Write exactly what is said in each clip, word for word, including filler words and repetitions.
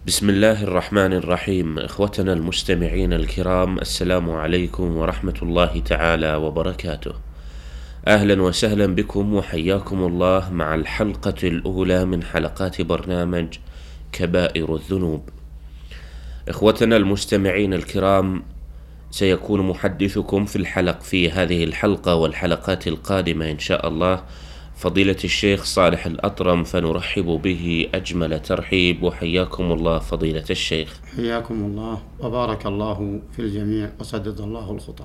بسم الله الرحمن الرحيم. إخوتنا المستمعين الكرام، السلام عليكم ورحمة الله تعالى وبركاته. أهلا وسهلا بكم وحياكم الله مع الحلقة الأولى من حلقات برنامج كبائر الذنوب. إخوتنا المستمعين الكرام، سيكون محدثكم في الحلق في هذه الحلقة والحلقات القادمة إن شاء الله فضيلة الشيخ صالح الأطرم، فنرحب به أجمل ترحيب. وحياكم الله فضيلة الشيخ. حياكم الله وبارك الله في الجميع وسدد الله الخطأ.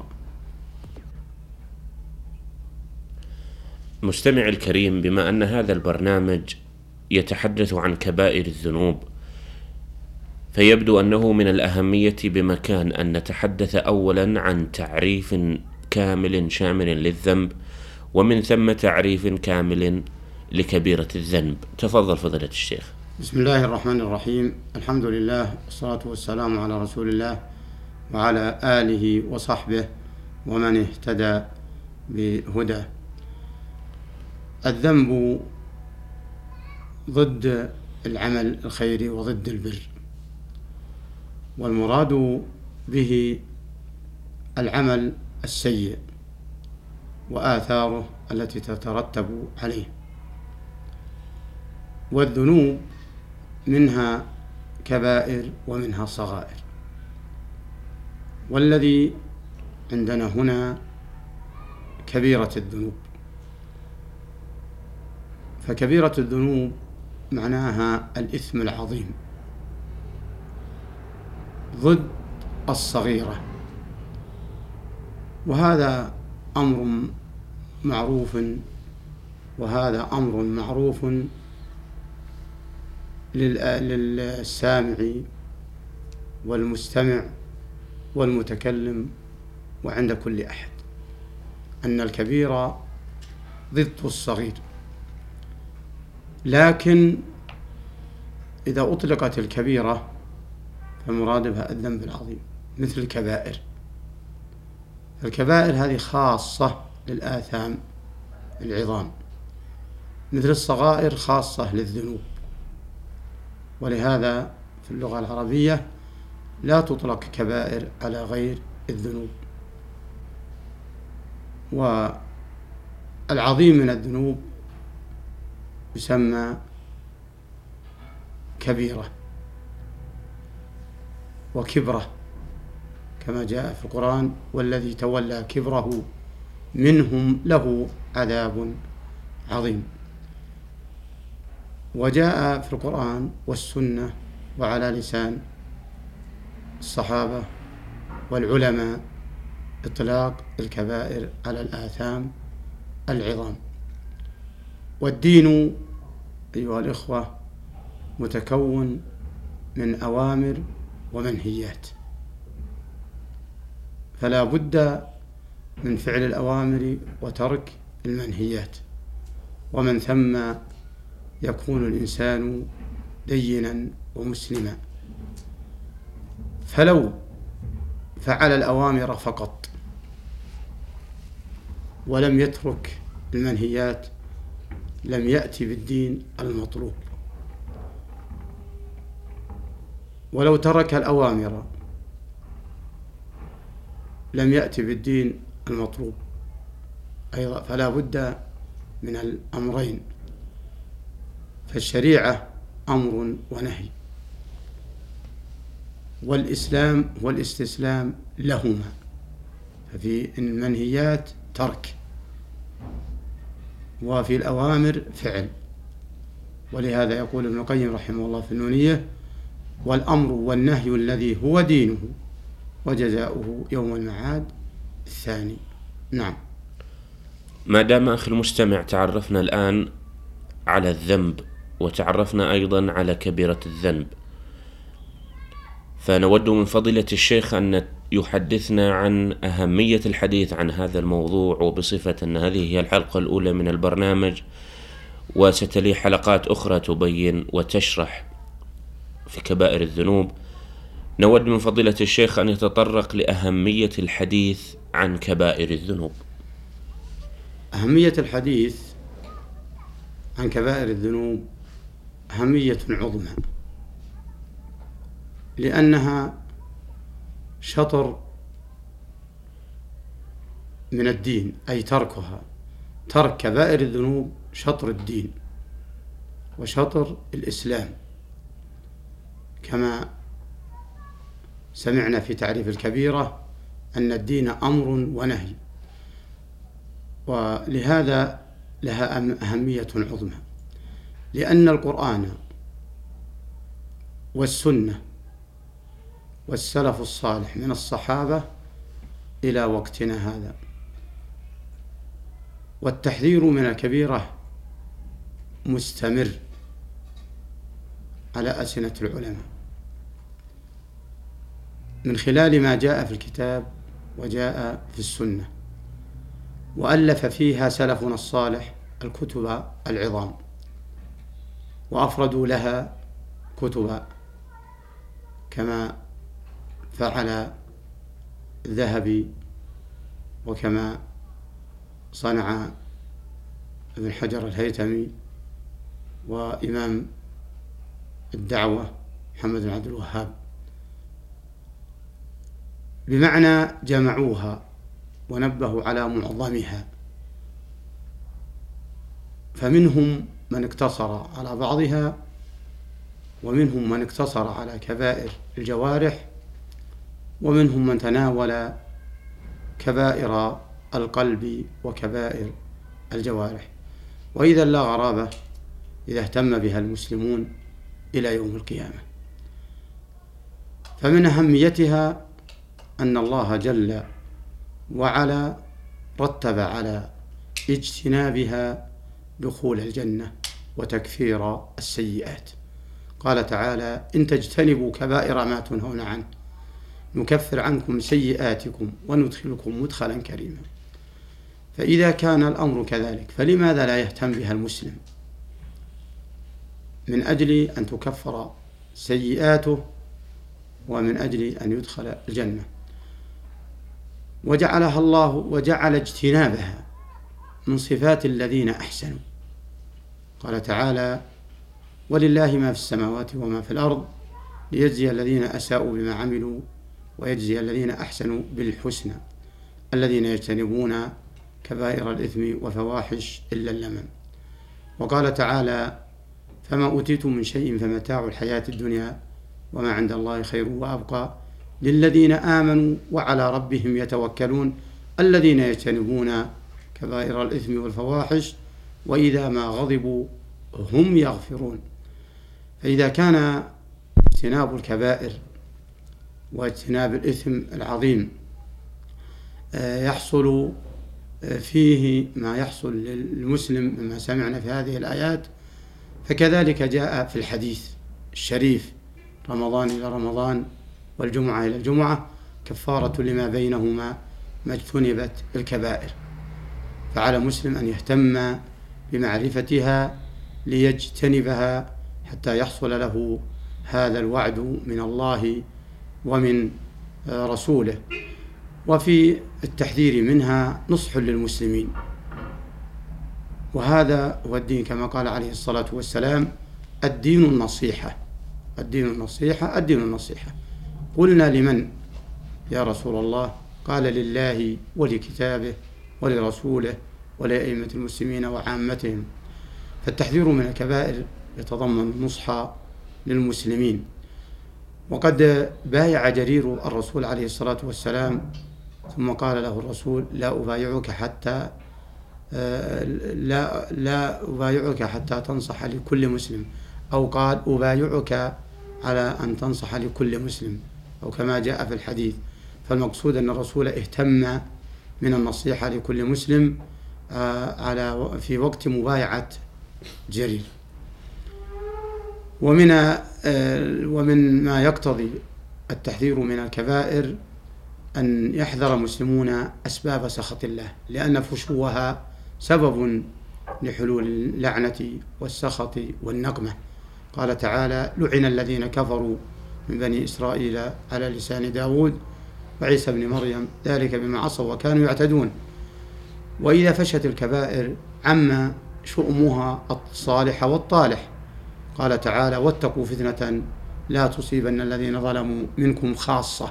مستمع الكريم، بما أن هذا البرنامج يتحدث عن كبائر الذنوب، فيبدو أنه من الأهمية بمكان أن نتحدث أولا عن تعريف كامل شامل للذنب، ومن ثم تعريف كامل لكبيرة الذنب. تفضل فضيلة الشيخ. بسم الله الرحمن الرحيم. الحمد لله والصلاة والسلام على رسول الله وعلى آله وصحبه ومن اهتدى بهداه. الذنب ضد العمل الخيري وضد البر، والمراد به العمل السيء وآثاره التي تترتب عليه. والذنوب منها كبائر ومنها صغائر، والذي عندنا هنا كبيرة الذنوب. فكبيرة الذنوب معناها الإثم العظيم ضد الصغيرة، وهذا أمر معروف وهذا أمر معروف للسامع والمستمع والمتكلم وعند كل أحد، أن الكبير ضد الصغير. لكن إذا أطلقت الكبيرة فالمراد بها الذنب العظيم مثل الكبائر. الكبائر هذه خاصة للآثام العظام، مثل الصغائر خاصة للذنوب. ولهذا في اللغة العربية لا تطلق كبائر على غير الذنوب. والعظيم من الذنوب يسمى كبيرة وكبرة، كما جاء في القرآن: والذي تولى كبره منهم له عذاب عظيم. وجاء في القرآن والسنة وعلى لسان الصحابة والعلماء إطلاق الكبائر على الآثام العظام. والدين أيها الإخوة متكون من أوامر ومنهيات، فلا بد من فعل الأوامر وترك المنهيات، ومن ثم يكون الإنسان دينا ومسلما. فلو فعل الأوامر فقط ولم يترك المنهيات لم يأتي بالدين المطلوب. ولو ترك الأوامر لم يأتي بالدين المطلوب أيضا. فلا بد من الأمرين، فالشريعة أمر ونهي، والإسلام والاستسلام لهما. ففي المنهيات ترك، وفي الأوامر فعل. ولهذا يقول ابن القيم رحمه الله في النونية: والأمر والنهي الذي هو دينه وجزاؤه يوم المعاد الثاني. نعم. ما دام أخي المستمع تعرفنا الآن على الذنب وتعرفنا أيضا على كبيرة الذنب، فنود من فضيلة الشيخ أن يحدثنا عن أهمية الحديث عن هذا الموضوع، وبصفة أن هذه هي الحلقة الأولى من البرنامج وستلي حلقات أخرى تبين وتشرح في كبائر الذنوب، نود من فضيلة الشيخ أن يتطرق لأهمية الحديث عن كبائر الذنوب. أهمية الحديث عن كبائر الذنوب أهمية عظمى، لأنها شطر من الدين، أي تركها، ترك كبائر الذنوب شطر الدين وشطر الإسلام، كما سمعنا في تعريف الكبيرة أن الدين أمر ونهي، ولهذا لها أهمية عظمى، لأن القرآن والسنة والسلف الصالح من الصحابة إلى وقتنا هذا، والتحذير من الكبيرة مستمر على ألسنة العلماء من خلال ما جاء في الكتاب وجاء في السنة، وألف فيها سلفنا الصالح الكتب العظام، وأفردوا لها كتبا كما فعل الذهبي، وكما صنع ابن حجر الهيثمي، وإمام الدعوة محمد بن عبد الوهاب، بمعنى جمعوها ونبهوا على معظمها، فمنهم من اقتصر على بعضها، ومنهم من اقتصر على كبائر الجوارح، ومنهم من تناول كبائر القلب وكبائر الجوارح، وإذا لا غرابة إذا اهتم بها المسلمون إلى يوم القيامة. فمن أهميتها أن الله جل وعلا رتب على اجتنابها دخول الجنة وتكفير السيئات، قال تعالى: إن تجتنبوا كبائر ما تنهون عنه نكفر عنكم سيئاتكم وندخلكم مدخلا كريما. فإذا كان الأمر كذلك فلماذا لا يهتم بها المسلم من أجل أن تكفر سيئاته ومن أجل أن يدخل الجنة؟ وجعلها الله وجعل اجتنابها من صفات الذين أحسنوا، قال تعالى: ولله ما في السماوات وما في الأرض ليجزي الذين أساءوا بما عملوا ويجزي الذين أحسنوا بالحسنى الذين يجتنبون كبائر الإثم وفواحش إلا اللمم. وقال تعالى: فما أوتيتم من شيء فمتاع الحياة الدنيا وما عند الله خير وأبقى للذين آمنوا وعلى ربهم يتوكلون الذين يجتنبون كبائر الإثم والفواحش وإذا ما غضبوا هم يغفرون. فإذا كان اجتناب الكبائر واجتناب الإثم العظيم يحصل فيه ما يحصل للمسلم مما سمعنا في هذه الآيات، فكذلك جاء في الحديث الشريف: رمضان إلى رمضان والجمعة إلى الجمعة كفارة لما بينهما ما اجتنبت الكبائر. فعلى مسلم أن يهتم بمعرفتها ليجتنبها حتى يحصل له هذا الوعد من الله ومن رسوله. وفي التحذير منها نصح للمسلمين، وهذا هو الدين كما قال عليه الصلاة والسلام: الدين النصيحة، الدين النصيحة، الدين النصيحة. قلنا: لمن يا رسول الله؟ قال: لله ولكتابه ولرسوله ولأئمة المسلمين وعامتهم. فالتحذير من الكبائر يتضمن النصح للمسلمين. وقد بايع جرير الرسول عليه الصلاة والسلام، ثم قال له الرسول: لا أبايعك حتى لا لا أبايعك حتى تنصح لكل مسلم، أو قال: أبايعك على أن تنصح لكل مسلم، أو كما جاء في الحديث. فالمقصود أن الرسول اهتم من النصيحة لكل مسلم على في وقت مبايعة جرير. ومن ومن ما يقتضي التحذير من الكبائر أن يحذر المسلمون أسباب سخط الله، لأن فشوها سبب لحلول اللعنة والسخط والنقمة. قال تعالى: لعن الذين كفروا من بني إسرائيل على لسان داود وعيسى بن مريم ذلك بما عصوا وكانوا يعتدون. وإذا فشت الكبائر عم شؤمها الصالح والطالح. قال تعالى: واتقوا فتنة لا تصيبن الذين ظلموا منكم خاصة.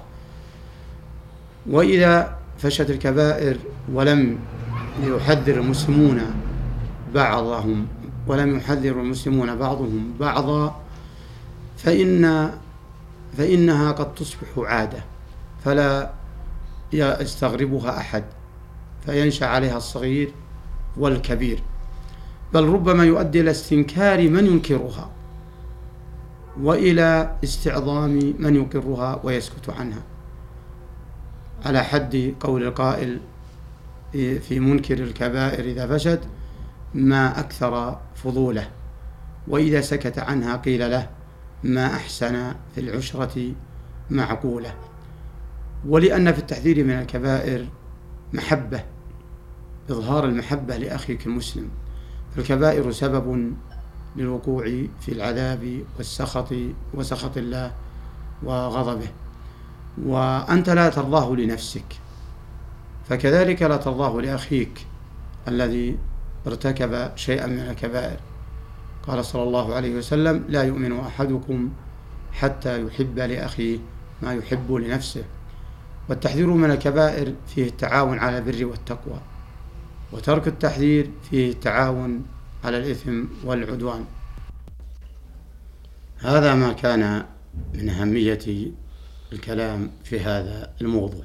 وإذا فشت الكبائر ولم يحذر المسلمون بعضهم ولم يحذر المسلمون بعضهم بعضا فإن فإنها قد تصبح عادة فلا يستغربها أحد، فينشأ عليها الصغير والكبير، بل ربما يؤدي إلى استنكار من ينكرها وإلى استعظام من يقرها ويسكت عنها، على حد قول القائل في منكر الكبائر إذا فشت: ما أكثر فضوله، وإذا سكت عنها قيل له: ما أحسن في العشرة معقولة. ولأن في التحذير من الكبائر محبة، إظهار المحبة لأخيك المسلم، فالكبائر سبب للوقوع في العذاب والسخط وسخط الله وغضبه، وأنت لا ترضاه لنفسك، فكذلك لا ترضاه لأخيك الذي ارتكب شيئا من الكبائر. قال صلى الله عليه وسلم: لا يؤمن أحدكم حتى يحب لأخيه ما يحب لنفسه. والتحذير من الكبائر فيه التعاون على البر والتقوى، وترك التحذير فيه التعاون على الإثم والعدوان. هذا ما كان من أهمية الكلام في هذا الموضوع.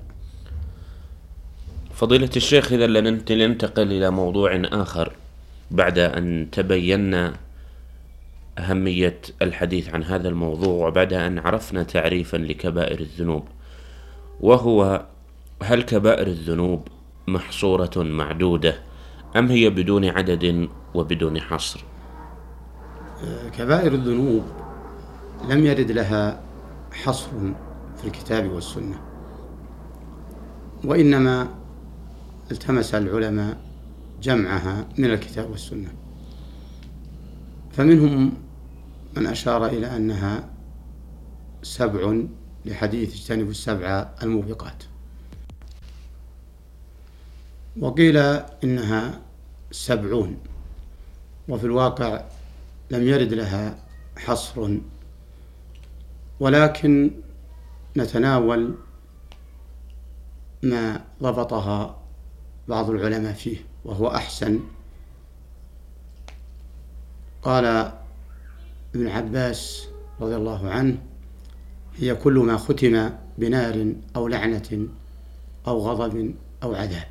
فضيلة الشيخ، إذا لننتقل إلى موضوع آخر بعد أن تبينا أهمية الحديث عن هذا الموضوع وبعد أن عرفنا تعريفا لكبائر الذنوب، وهو: هل كبائر الذنوب محصورة معدودة أم هي بدون عدد وبدون حصر؟ كبائر الذنوب لم يرد لها حصر في الكتاب والسنة، وإنما التمس العلماء جمعها من الكتاب والسنة، فمنهم من أشار إلى أنها سبع لحديث اجتنبوا السبع الموبقات، وقيل إنها سبعون، وفي الواقع لم يرد لها حصر، ولكن نتناول ما ضبطها بعض العلماء فيه وهو أحسن. قال ابن عباس رضي الله عنه: هي كل ما ختم بنار أو لعنة أو غضب أو عذاب.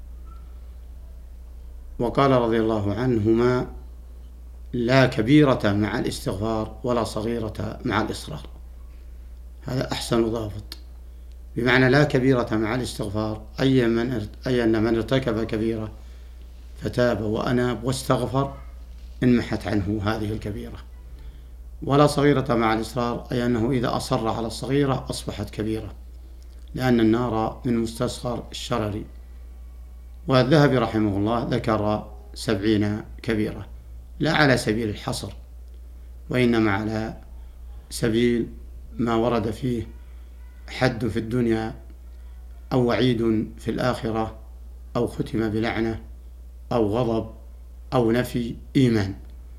وقال رضي الله عنهما: لا كبيرة مع الاستغفار ولا صغيرة مع الإصرار. هذا أحسن ضابط، بمعنى لا كبيرة مع الاستغفار، أي من أي أن من ارتكب كبيرة فتاب وأناب واستغفر انمحت عنه هذه الكبيرة، ولا صغيرة مع الإصرار، أي أنه إذا أصر على الصغيرة أصبحت كبيرة، لأن النار من مستصغر الشرر. والذهبي رحمه الله ذكر سبعين كبيرة، لا على سبيل الحصر، وإنما على سبيل ما ورد فيه حد في الدنيا أو وعيد في الآخرة أو ختم بلعنة أو غضب أو نفي إيمان.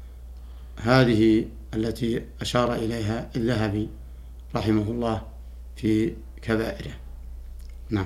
هذه التي أشار إليها الذهبي رحمه الله في كبائره. نعم.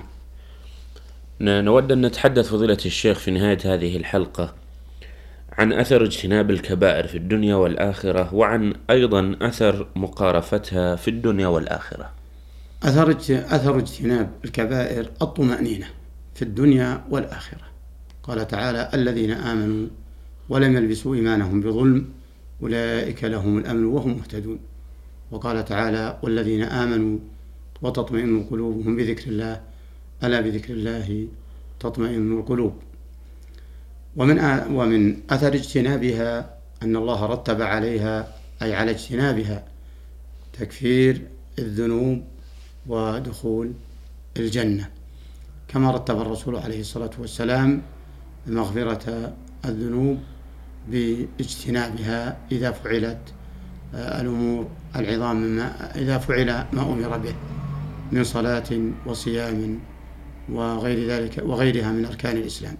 نود أن نتحدث فضيلة الشيخ في نهاية هذه الحلقة عن أثر اجتناب الكبائر في الدنيا والآخرة، وعن أيضا أثر مقارفتها في الدنيا والآخرة. أثر أثر اجتناب الكبائر الطمأنينة في الدنيا والآخرة. قال تعالى: الذين آمنوا ولم يلبسوا إيمانهم بظلم أولئك لهم الأمن وهم مهتدون. وقال تعالى: والذين آمنوا وتطمئن قلوبهم بذكر الله ألا بذكر الله تطمئن القلوب. ومن ومن أثر اجتنابها أن الله رتب عليها، أي على اجتنابها، تكفير الذنوب ودخول الجنة، كما رتب الرسول عليه الصلاة والسلام مغفرة الذنوب باجتنابها إذا فعلت الأمور العظام مما إذا فعل ما أمر به من صلاة وصيام وغير ذلك وغيرها من أركان الإسلام.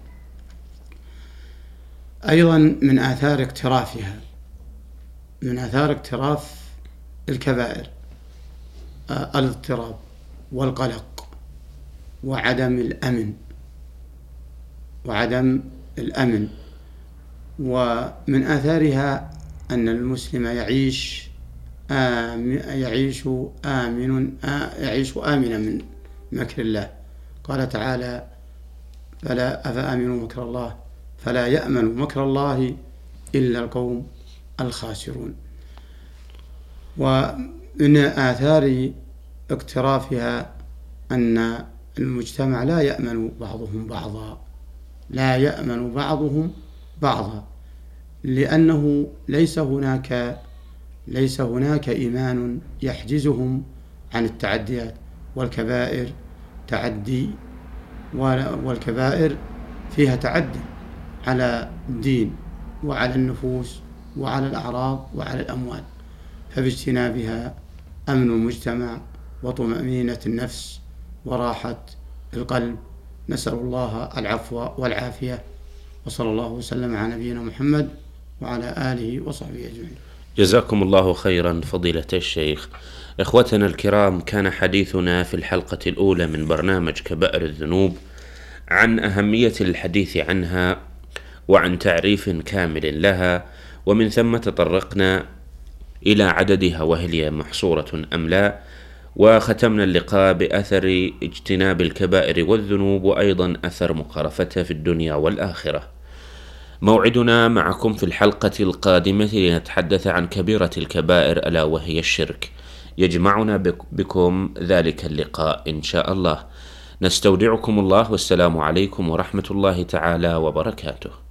أيضا من آثار اقترافها من آثار اقتراف الكبائر الاضطراب والقلق وعدم الأمن وعدم الأمن ومن آثارها أن المسلم يعيش آم يعيش آمن يعيش آمنا من مكر الله. قال تعالى: فلا أفأمنوا مكر الله فلا يأمن مكر الله إلا القوم الخاسرون. ومن آثار اقترافها أن المجتمع لا يأمن بعضهم بعضا لا يأمن بعضهم بعضا لأنه ليس هناك ليس هناك إيمان يحجزهم عن التعديات، والكبائر تعدي والكبائر فيها تعدي على الدين وعلى النفوس وعلى الأعراض وعلى الأموال، فباجتنابها أمن المجتمع وطمأنينة النفس وراحة القلب. نسأل الله العفو والعافية، وصلى الله وسلم على نبينا محمد وعلى آله وصحبه أجمعين. جزاكم الله خيرا فضيلة الشيخ. إخوتنا الكرام، كان حديثنا في الحلقة الأولى من برنامج كبائر الذنوب عن أهمية الحديث عنها وعن تعريف كامل لها، ومن ثم تطرقنا إلى عددها وهل هي محصورة أم لا، وختمنا اللقاء بأثر اجتناب الكبائر والذنوب وأيضا أثر مقارفتها في الدنيا والآخرة. موعدنا معكم في الحلقة القادمة لنتحدث عن كبيرة الكبائر ألا وهي الشرك. يجمعنا بكم ذلك اللقاء إن شاء الله. نستودعكم الله، والسلام عليكم ورحمة الله تعالى وبركاته.